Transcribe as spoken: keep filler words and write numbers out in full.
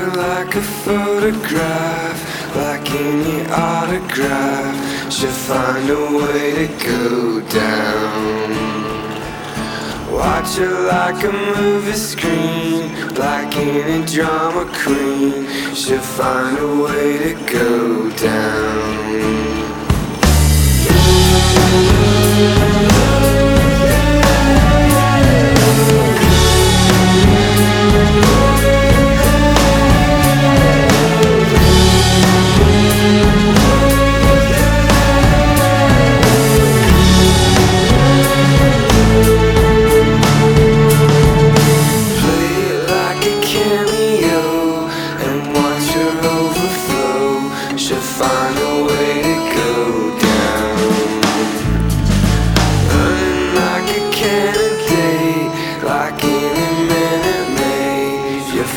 her like a photograph, like any autograph. She'll find a way to go down. Watch her like a movie screen, like any drama queen. She'll find a way to go down. Oh,